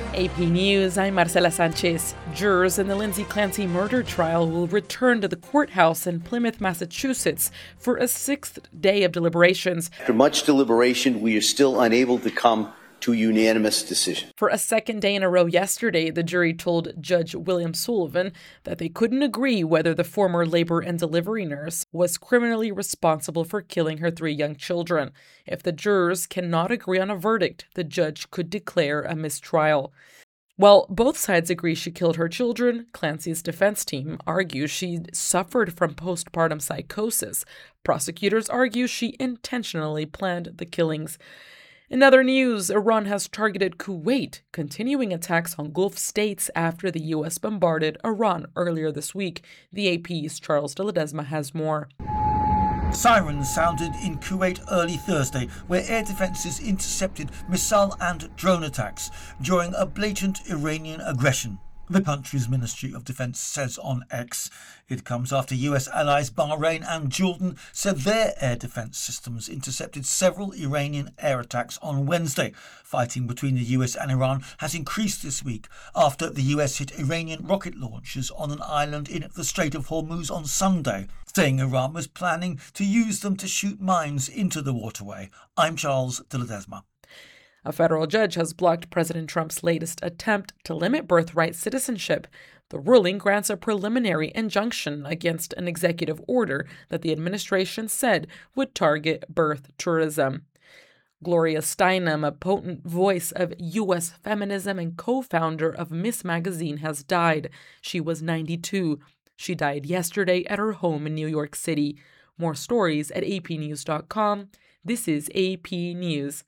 AP News, I'm Marcela Sanchez. Jurors in the Lindsay Clancy murder trial will return to the courthouse in Plymouth, Massachusetts for a sixth day of deliberations. After much deliberation, we are still unable to come to a unanimous decision. For a second day in a row yesterday, the jury told Judge William Sullivan that they couldn't agree whether the former labor and delivery nurse was criminally responsible for killing her 3 young children. If the jurors cannot agree on a verdict, the judge could declare a mistrial. While both sides agree she killed her children, Clancy's defense team argues she suffered from postpartum psychosis. Prosecutors argue she intentionally planned the killings. In other news, Iran has targeted Kuwait, continuing attacks on Gulf states after the U.S. bombarded Iran earlier this week. The AP's Charles de Ledesma has more. Sirens sounded in Kuwait early Thursday, where air defences intercepted missile and drone attacks during a blatant Iranian aggression. The country's Ministry of Defense says on X. It comes after US allies Bahrain and Jordan said their air defense systems intercepted several Iranian air attacks on Wednesday. Fighting between the US and Iran has increased this week after the US hit Iranian rocket launchers on an island in the Strait of Hormuz on Sunday, saying Iran was planning to use them to shoot mines into the waterway. I'm Charles de Ledesma. A federal judge has blocked President Trump's latest attempt to limit birthright citizenship. The ruling grants a preliminary injunction against an executive order that the administration said would target birth tourism. Gloria Steinem, a potent voice of U.S. feminism and co-founder of Miss Magazine, has died. She was 92. She died yesterday at her home in New York City. More stories at apnews.com. This is AP News.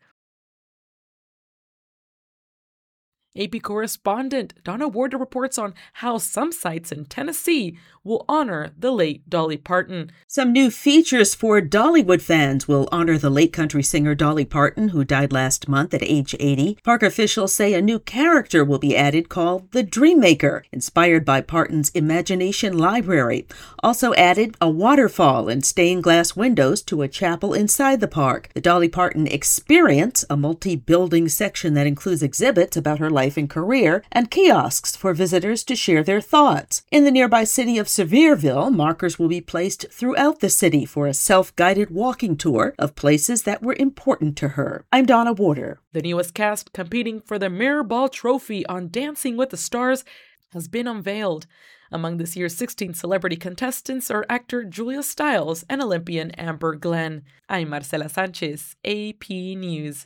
AP correspondent Donna Warder reports on how some sites in Tennessee will honor the late Dolly Parton. Some new features for Dollywood fans will honor the late country singer Dolly Parton, who died last month at age 80. Park officials say a new character will be added called the Dreammaker, inspired by Parton's imagination library. Also added a waterfall and stained glass windows to a chapel inside the park. The Dolly Parton Experience, a multi-building section that includes exhibits about her life and career, and kiosks for visitors to share their thoughts. In the nearby city of Sevierville, markers will be placed throughout the city for a self-guided walking tour of places that were important to her. I'm Donna Warder. The newest cast competing for the Mirrorball Trophy on Dancing with the Stars has been unveiled. Among this year's 16 celebrity contestants are actor Julia Stiles and Olympian Amber Glenn. I'm Marcela Sanchez, AP News.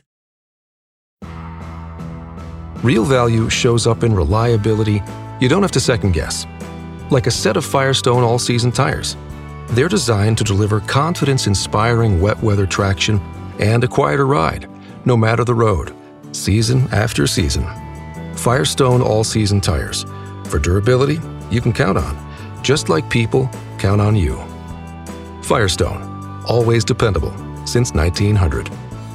Real value shows up in reliability you don't have to second guess. Like a set of Firestone all-season tires. They're designed to deliver confidence-inspiring wet weather traction and a quieter ride, no matter the road, season after season. Firestone all-season tires. For durability you can count on, just like people count on you. Firestone, always dependable since 1900.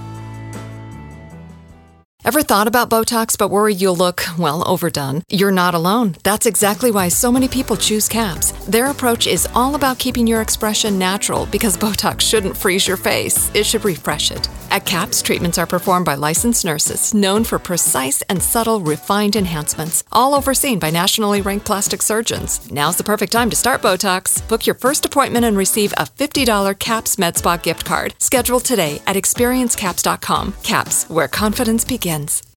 Ever thought about Botox but worried you'll look, well, overdone? You're not alone. That's exactly why so many people choose CAPS. Their approach is all about keeping your expression natural because Botox shouldn't freeze your face. It should refresh it. At CAPS, treatments are performed by licensed nurses known for precise and subtle refined enhancements, all overseen by nationally ranked plastic surgeons. Now's the perfect time to start Botox. Book your first appointment and receive a $50 CAPS MedSpa gift card. Schedule today at experiencecaps.com. CAPS, where confidence begins.